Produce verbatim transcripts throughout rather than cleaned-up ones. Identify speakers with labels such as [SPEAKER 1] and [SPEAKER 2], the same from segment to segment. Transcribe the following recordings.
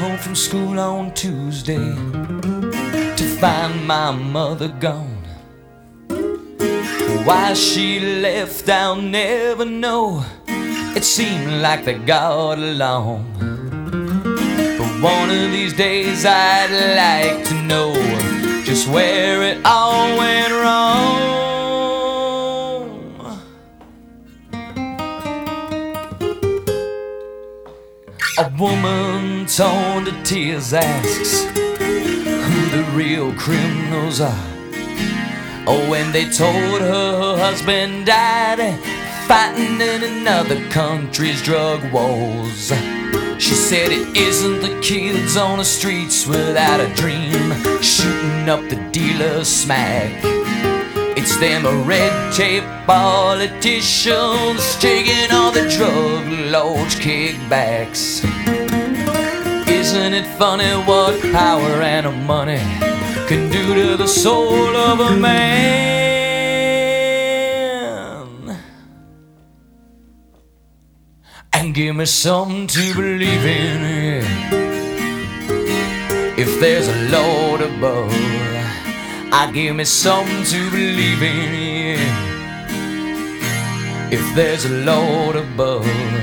[SPEAKER 1] home from school on Tuesday to find my mother gone. Why she left, I'll never know. It seemed like they got along. But one of these days I'd like to know just where it all went wrong. A woman torn to tears asks who the real criminals are. Oh, when they told her her husband died fighting in another country's drug wars. She said it isn't the kids on the streets without a dream shooting up the dealer's smack. It's them red tape politicians taking all the drug lords' kickbacks. Isn't it funny what power and money can do to the soul of a man? And give me something to believe in, yeah. If there's a Lord above, I give me something to believe in, yeah. If there's a Lord above.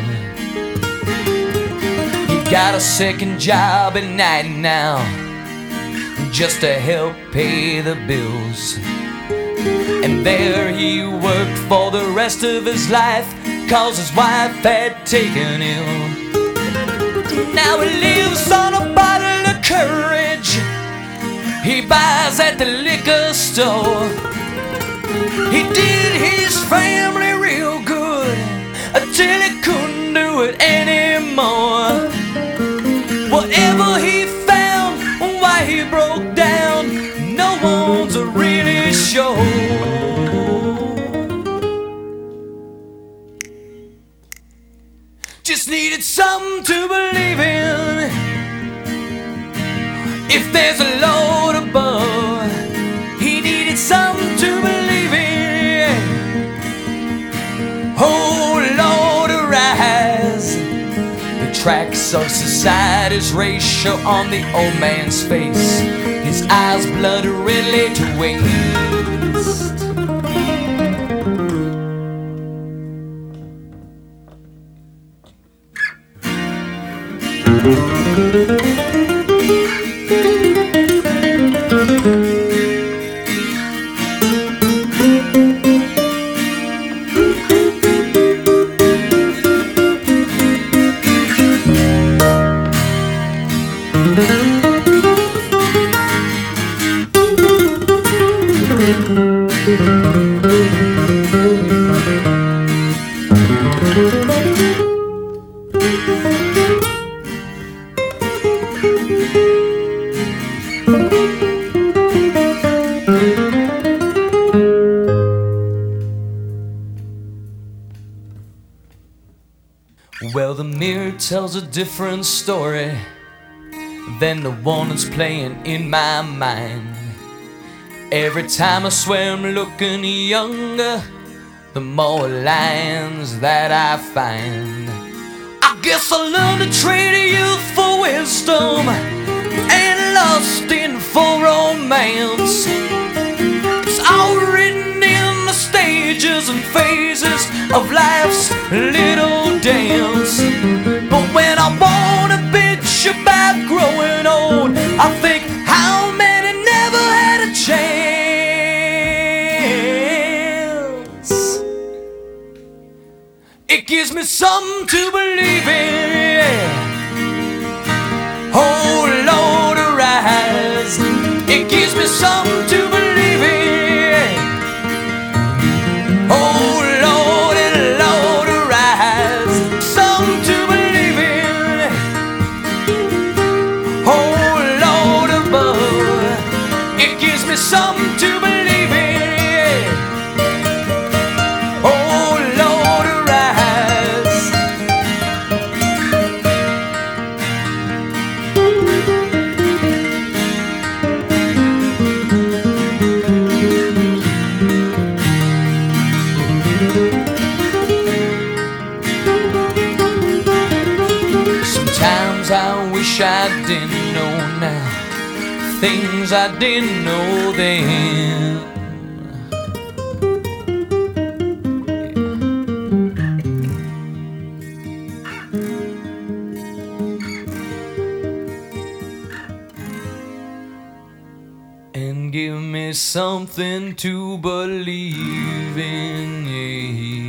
[SPEAKER 1] He got a second job at night now just to help pay the bills. And there he worked for the rest of his life, cause his wife had taken him. Now he lives on a bottle of courage he buys at the liquor store. He did his family real good until he couldn't do it anymore. Whatever he found, why he broke down, no one's really sure. Just needed something to believe in. If there's a Lord above, he needed something to believe in. Oh Lord, arise. The tracks of society's race show on the old man's face, his eyes blood red laid to waste. Well, the mirror tells a different story than the one that's playing in my mind. Every time I swear I'm looking younger, the more lines that I find. I guess I learned to trade youth for wisdom and lust in for romance. It's all written in the stages and phases of life's little dance. But when I wanna bitch about growing old, I think how many never had a chance. It gives me something to believe in, yeah. Oh Lord, arise. It gives me something to believe in, yeah. Oh Lord, and Lord, arise. Something to believe in. Oh Lord above. It gives me something to believe in, yeah. Oh Lord, arise. wish I didn't know now, things I didn't know then. And give me something to believe in, yeah.